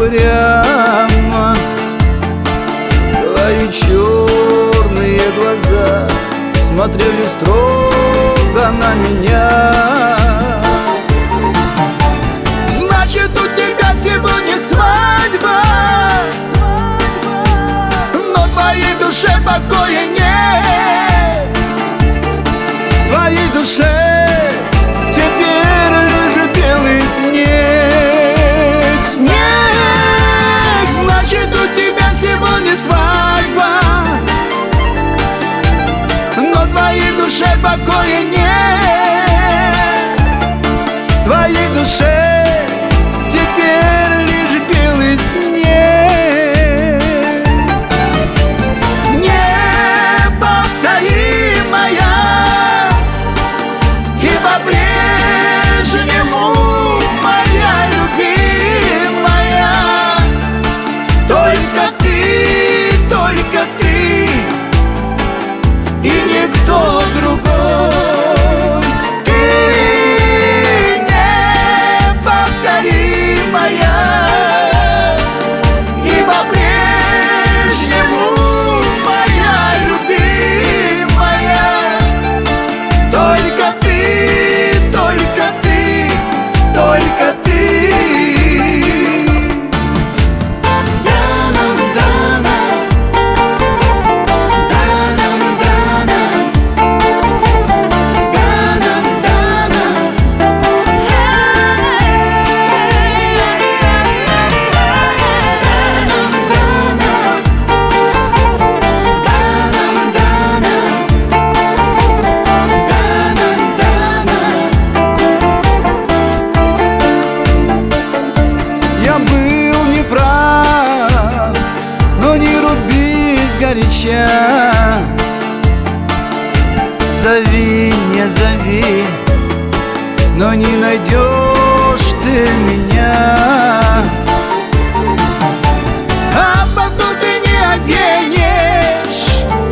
прямо. Твои черные глаза смотрели строго на меня. Значит, у тебя сегодня свадьба, но твоей душе покоя нет. Твоей душе теперь лишь белый снег. Снег, значит, у тебя сегодня свадьба, но твоей душе покоя нет. Твоей душе теперь лишь белый снег. Неповторимая и по-прежнему моя любимая. Только ты и никто другой. Ты неповторимая и по-прежнему моя любимая. Только ты. Я был неправ, но не руби сгоряча. Зови, не зови, но не найдешь ты меня. А потом ты не оденешь,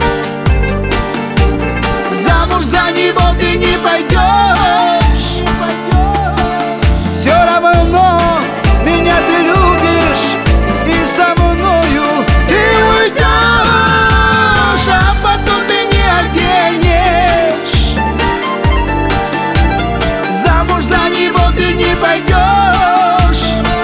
замуж за него ты не пойдешь. Все равно меня ты любишь, и со мною ты уйдешь. А потом ты не оденешь, замуж за него ты не пойдешь.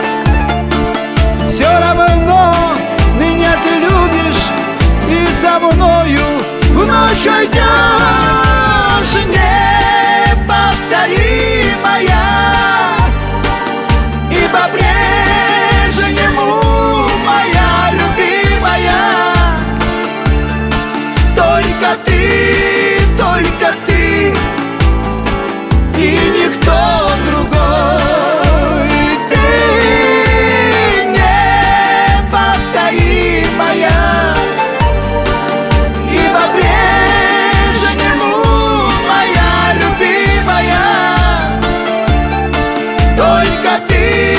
Все равно меня ты любишь, и со мною в ночь уйдешь. Неповторимая и по-прежнему моя любимая. Только ты и никто другой. Ты неповторимая и по-прежнему моя любимая. Только ты.